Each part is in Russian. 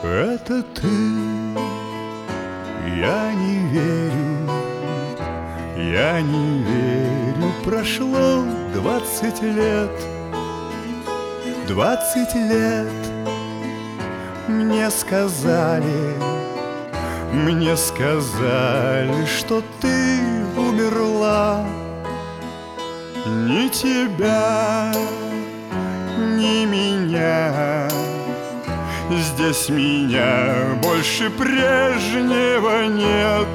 Это ты, я не верю, я не верю. Прошло 20 лет, 20 лет. Мне сказали, что ты умерла. Ни тебя, ни меня, здесь меня больше прежнего нет.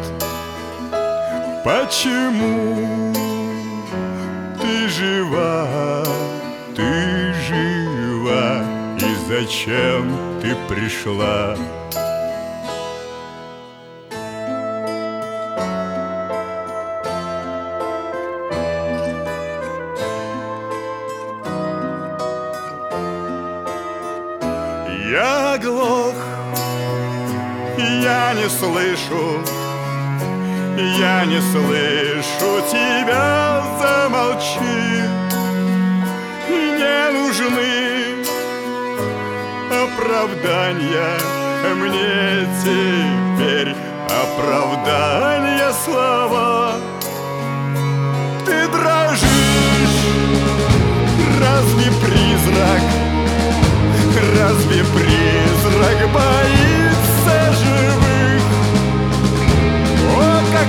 Почему ты жива, ты жива, и зачем ты пришла? Я оглох, я не слышу, я не слышу тебя, замолчи. Не нужны оправдания мне теперь, оправдания слова. Ты дрожишь, разве призрак? Разве призрак боится живых? О, как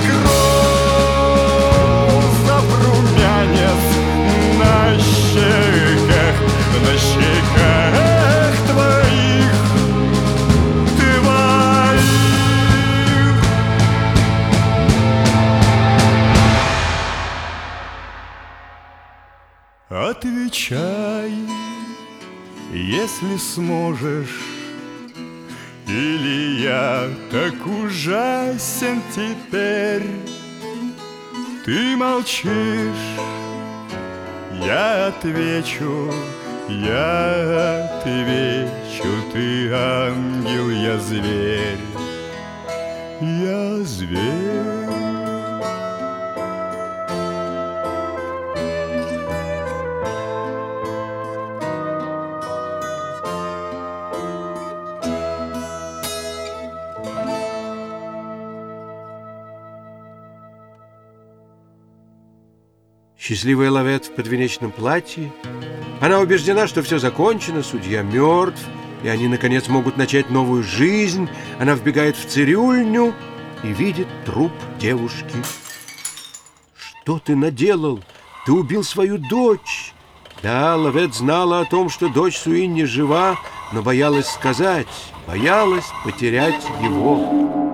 розов румянец на щеках твоих, твоих. Отвечай, если сможешь, или я так ужасен теперь. Ты молчишь, я отвечу, ты ангел, я зверь, я зверь. Счастливая Лавет в подвенечном платье. Она убеждена, что все закончено, судья мертв, и они, наконец, могут начать новую жизнь. Она вбегает в цирюльню и видит труп девушки. «Что ты наделал? Ты убил свою дочь!» Да, Лавет знала о том, что дочь Суинни жива, но боялась сказать, боялась потерять его.